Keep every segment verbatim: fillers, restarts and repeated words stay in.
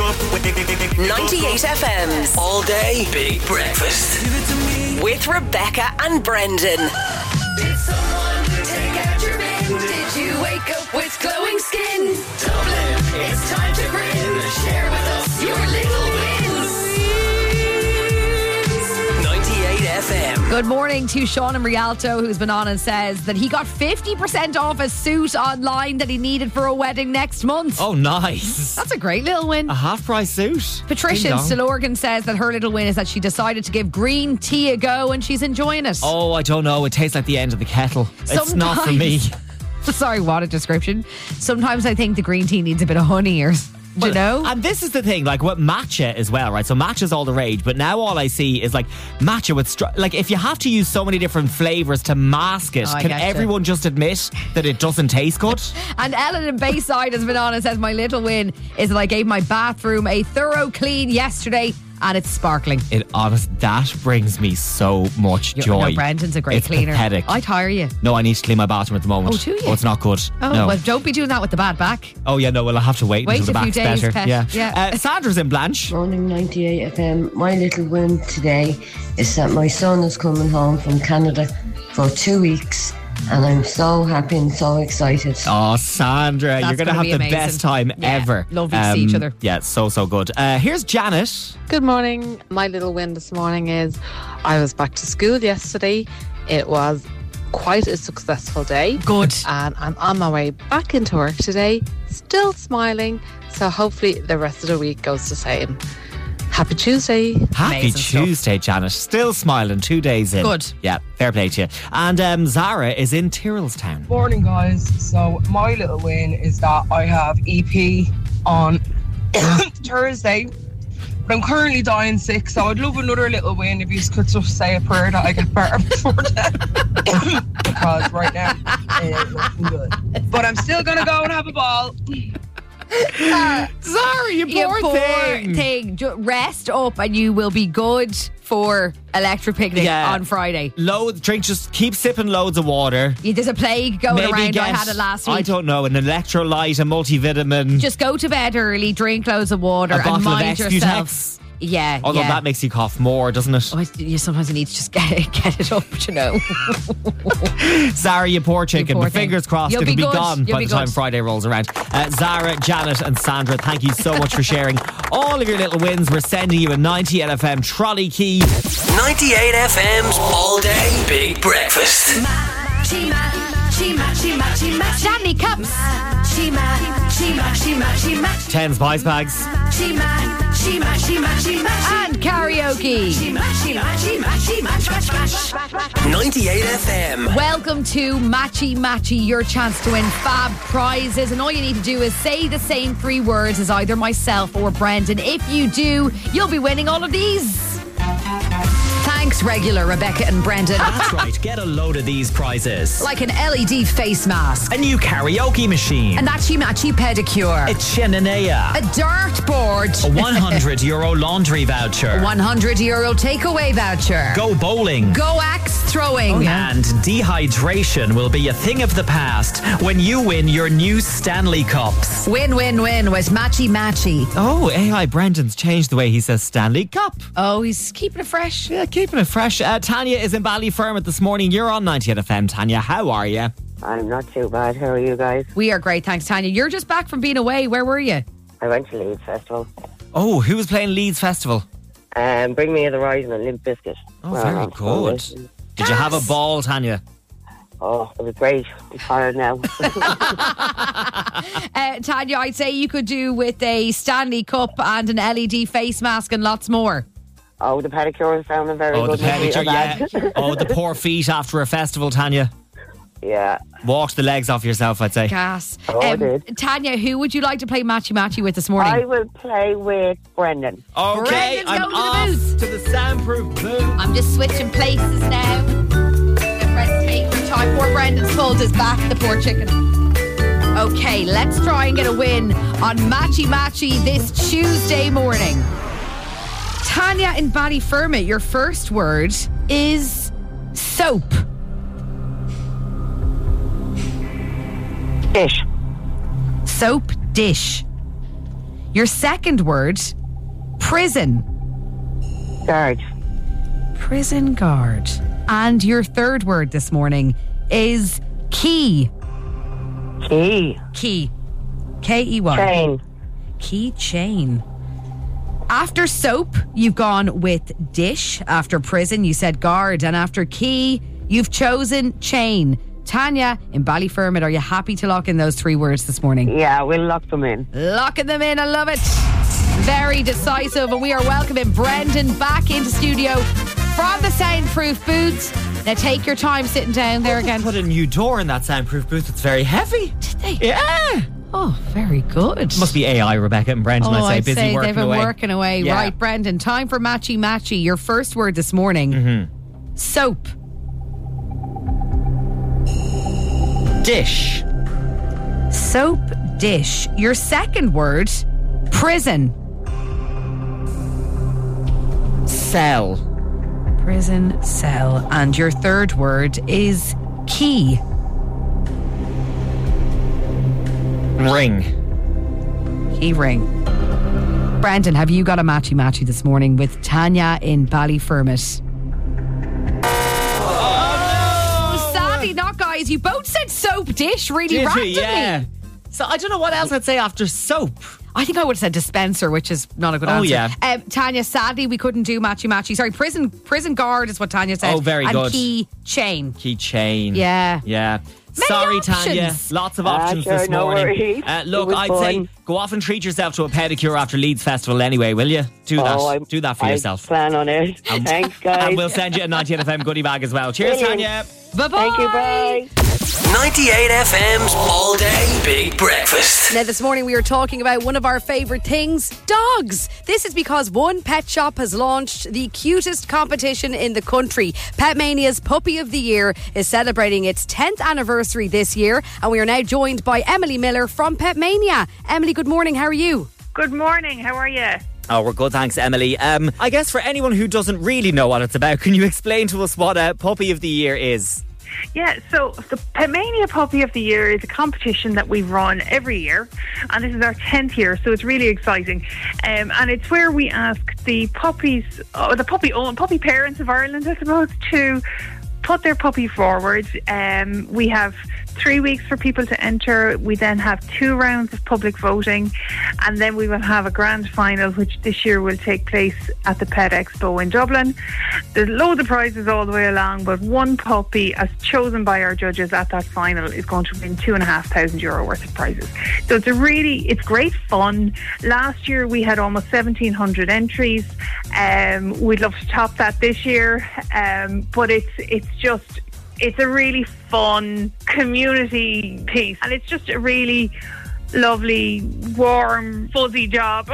ninety-eight F M's All Day Big Breakfast with Rebecca and Brendan. Did someone take out your bin? Did you wake up with glowing skin? Dublin, it's time to grin. Share with us your little wins. ninety-eight F M. Good morning to Sean in Rialto, who's been on and says that he got fifty percent off a suit online that he needed for a wedding next month. Oh, nice. That's a great little win. A half-price suit. Patricia in Ding dong. Stillorgan says that her little win is that she decided to give green tea a go and she's enjoying it. Oh, I don't know. It tastes like the end of the kettle. It's not for me. Sorry, what a description. Sometimes I think the green tea needs a bit of honey or... Do you know? And this is the thing, like what matcha as well, right? So matcha's all the rage, but now all I see is like matcha with, str- like if you have to use so many different flavours to mask it, Oh, I can get you. everyone just admit that it doesn't taste good? And Ellen in Bayside has been on and says, my little win is that I gave my bathroom a thorough clean yesterday and it's sparkling. It honest, that brings me so much You're- joy. No, Brendan's a great it's cleaner. pathetic. I'd hire you. No, I need to clean my bathroom at the moment. Oh, do you? Oh, it's not good. Oh, no. well, don't be doing that with the bad back. Oh, yeah, no, well, I'll have to wait, Wait until the a few back's days, better. pet. Yeah. Yeah. Uh, Sandra's in Blanche. Morning ninety-eight F M. My little win today is that my son is coming home from Canada for two weeks and I'm so happy and so excited. Oh, Sandra, That's you're going to gonna have be the amazing. best time Yeah, ever. lovely to see each other. Yeah, so, so good. Uh, here's Janet. Good morning. My little win this morning is I was back to school yesterday. It was quite a successful day. Good. And I'm on my way back into work today, still smiling. So hopefully the rest of the week goes the same. Happy Tuesday. Happy Amazing stuff. Tuesday, Janet. Still smiling two days in. Good. Yeah, fair play to you. And um, Zara is in Tyrrellstown. Morning, guys. So my little win is that I have E P on Thursday, but I'm currently dying sick, so I'd love another little win if you could just say a prayer that I get better before then. Because right now it ain't looking good. But I'm still gonna go and have a ball. Zara, you You poor, poor thing. thing. Ju- Rest up and you will be good for Electric Picnic Yeah. on Friday. Loads, drink, just keep sipping loads of water. Yeah, there's a plague going Maybe around. get, I had it last week. I don't know, an electrolyte, a multivitamin, Just go to bed early, drink loads of water, a and bottle of mind yourself. Excutex. Yeah, Although yeah. that makes you cough more, doesn't it? Oh, it's- you sometimes you need to just get it, get it up, you know. Zara, you poor chicken. You poor but fingers thing. crossed You'll it'll be be, good. gone You'll by be the time good. Friday rolls around. Uh, Zara, Janet and Sandra, thank you so much for sharing all of your little wins. We're sending you a ninety-eight F M trolley key. ninety-eight F M's All Day Big Breakfast. Matchy, matchy, matchy, matchy, matchy. Stanley Cups. Matchy, matchy, matchy, matchy, matchy. ten spice bags. Matchy, matchy, matchy, matchy, matchy. And karaoke. Matchy, matchy, matchy, match, match, match, match. ninety-eight F M. Welcome to Matchy Matchy, your chance to win fab prizes. And all you need to do is say the same three words as either myself or Brendan. If you do, you'll be winning all of these. Thanks, regular Rebecca and Brendan. That's right, get a load of these prizes. Like an L E D face mask, A new karaoke machine. a Matchy Matchy pedicure, A Chinanea. a dartboard, A one hundred euro laundry voucher. one hundred euro takeaway voucher, Go bowling. go axe throwing. And dehydration will be a thing of the past when you win your new Stanley Cups. Win, win, win with Matchy Matchy. Oh, A I Brendan's changed the way he says Stanley Cup. Oh, he's keeping it fresh. Yeah, keeping it fresh. Uh, Tanya is in Ballyfermot this morning. You're on ninety-eight F M, Tanya. How are you? I'm not too bad. How are you guys? We are great, thanks, Tanya. You're just back from being away. Where were you? I went to Leeds Festival. Oh, who was playing Leeds Festival? Um, Bring Me the Horizon and Limp Bizkit. Oh, Well, very I'm good. sorry. Did you have a ball, Tanya? Oh, it was great. I'm tired now. Uh, Tanya, I'd say you could do with a Stanley Cup and an L E D face mask and lots more. Oh, the pedicure is sounding very Oh, good. the pedicure, Not yeah. bad. Oh, the poor feet after a festival, Tanya. Yeah. Walked the legs off yourself, I'd say. Gas. Oh, I did. Tanya, who would you like to play Matchy Matchy with this morning? I will play with Brendan. Okay, Brendan's I'm going to the off booth. to the soundproof booth. I'm just switching places now. The press take your time. Poor Brendan's pulled his back, the poor chicken. Okay, let's try and get a win on Matchy Matchy this Tuesday morning. Tanya in Ballyfermot, your first word is soap. Dish. Soap dish. Your second word, prison. Guard. Prison guard. And your third word this morning is key. Key. Key. K E Y. Chain. Key chain. After soap, you've gone with dish. After prison, you said guard. And after key, you've chosen chain. Tanya in Ballyfermot, are you happy to lock in those three words this morning? Yeah, we'll lock them in. Locking them in, I love it. Very decisive, and we are welcoming Brendan back into studio from the soundproof booth. Now take your time sitting down there again. Put a new door in that soundproof booth. It's very heavy. Did they? Yeah. Oh, very good. Must be A I, Rebecca and Brendan. Oh, I'd say I'd busy say working they've been away. working away. Yeah. Right, Brendan, time for Matchy Matchy. Your first word this morning. Mm-hmm. Soap. Dish. Soap dish. Your second word, prison. Cell. Prison cell. And your third word is key. Ring. Key ring. Brandon, have you got a matchy matchy this morning with Tanya in Ballyfermot? Oh, sadly not, guys. You both said soap dish really Did you? randomly. Yeah. So I don't know what else I'd say after soap. I think I would have said dispenser, which is not a good Oh, answer. yeah. Um, Tanya, sadly we couldn't do matchy matchy. Sorry, prison prison guard is what Tanya said. Oh, very and good. key chain. Key chain. Yeah. Yeah. Many Sorry, options. Tanya. Lots of Ah, options sure, this no morning. worries. Uh, It look, was I'd fun. say go off and treat yourself to a pedicure after Leeds Festival anyway, will you? Do that. Oh, I, Do that for I yourself. plan on it. And- Thanks, guys. And we'll send you a ninety-eight F M goodie bag as well. Cheers, Brilliant. Tanya. Bye-bye. Thank you, bye. ninety-eight F M's All Day Big Breakfast. Now, this morning we were talking about one of our favourite things, dogs. This is because one pet shop has launched the cutest competition in the country. Petmania's Puppy of the Year is celebrating its tenth anniversary this year, and we are now joined by Emily Miller from Petmania. Emily, good morning. How are you? Good morning. How are you? Oh, we're good, thanks, Emily. Um, I guess for anyone who doesn't really know what it's about, can you explain to us what a Puppy of the Year is? Yeah, so the Petmania Puppy of the Year is a competition that we run every year, and this is our tenth year, so it's really exciting. Um, and it's where we ask the puppies, or the puppy own puppy parents of Ireland, I suppose, to put their puppy forward. Um, we have three weeks for people to enter. We then have two rounds of public voting, and then we will have a grand final, which this year will take place at the Pet Expo in Dublin. There's loads of prizes all the way along, but one puppy, as chosen by our judges at that final, is going to win two and a half thousand euro worth of prizes. So it's a really, it's great fun. Last year we had almost seventeen hundred entries. Um, we'd love to top that this year, um, but it's it's just. It's a really fun community piece, and it's just a really lovely, warm, fuzzy job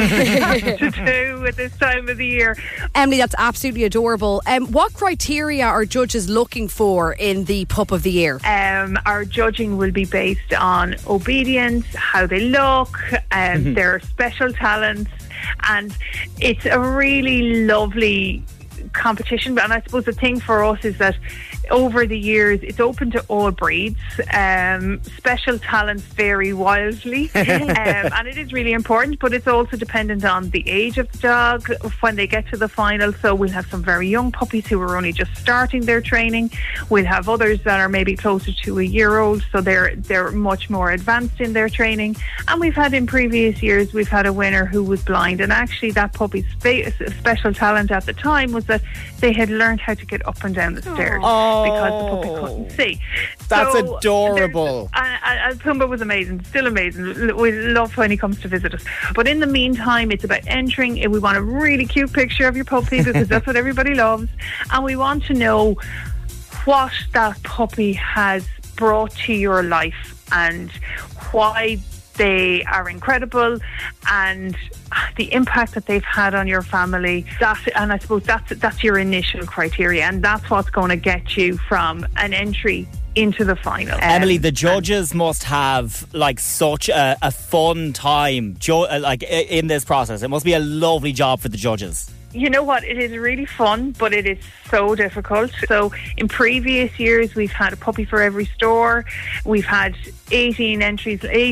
to do at this time of the year. Emily, that's absolutely adorable. Um, what criteria are judges looking for in the Pup of the Year? Um, our judging will be based on obedience, how they look, um, their special talents, and it's a really lovely competition. And I suppose the thing for us is that over the years it's open to all breeds. Um, special talents vary wildly, um, and it is really important, but it's also dependent on the age of the dog when they get to the final. So we'll have some very young puppies who are only just starting their training. We'll have others that are maybe closer to a year old, so they're they're much more advanced in their training. And we've had in previous years, we've had a winner who was blind, and actually that puppy's spe- special talent at the time was that they had learned how to get up and down the stairs Oh. because the puppy couldn't see. That's So adorable. there's- And, and Pumbaa was amazing, still amazing. We love when he comes to visit us. But in the meantime, it's about entering. We want a really cute picture of your puppy because that's what everybody loves. And we want to know what that puppy has brought to your life and why they are incredible and the impact that they've had on your family. That, and I suppose that's that's your initial criteria, and that's what's going to get you from an entry into the final. Emily, Um, the judges must have like such a, a fun time jo- uh, like i- in this process. It must be a lovely job for the judges. You know what? It is really fun, but it is so difficult. So in previous years, we've had a puppy for every store. We've had eighteen entries, eighteen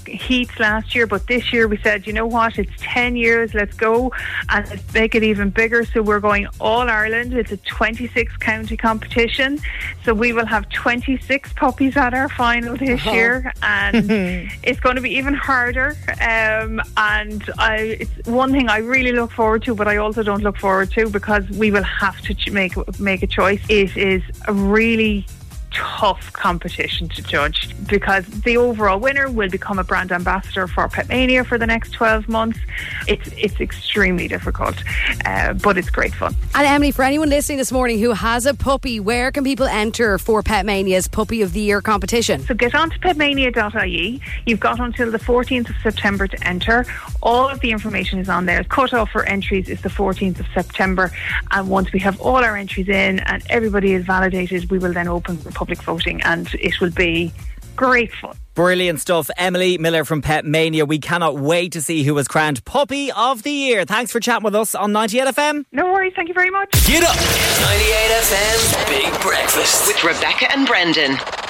heats last year, but this year we said, you know what, it's ten years, let's go and let's make it even bigger. So we're going all Ireland. It's a twenty-six county competition, so we will have twenty-six puppies at our final this Oh. year, and it's going to be even harder. Um, and I, it's one thing I really look forward to, but I also don't look forward to, because we will have to ch- make make a choice. It is a really tough competition to judge, because the overall winner will become a brand ambassador for Petmania for the next twelve months. It's it's extremely difficult, uh, but it's great fun. And Emily, for anyone listening this morning who has a puppy, where can people enter for Petmania's Puppy of the Year competition? So get on to petmania dot I E. You've got until the fourteenth of September to enter. All of the information is on there. Cut off for entries is the fourteenth of September, and once we have all our entries in and everybody is validated, we will then open for public voting, and it will be great fun. Brilliant stuff. Emily Miller from Petmania. We cannot wait to see who was crowned Puppy of the Year. Thanks for chatting with us on ninety-eight F M. No worries, thank you very much. Get up! ninety-eight F M's Big Breakfast with Rebecca and Brendan.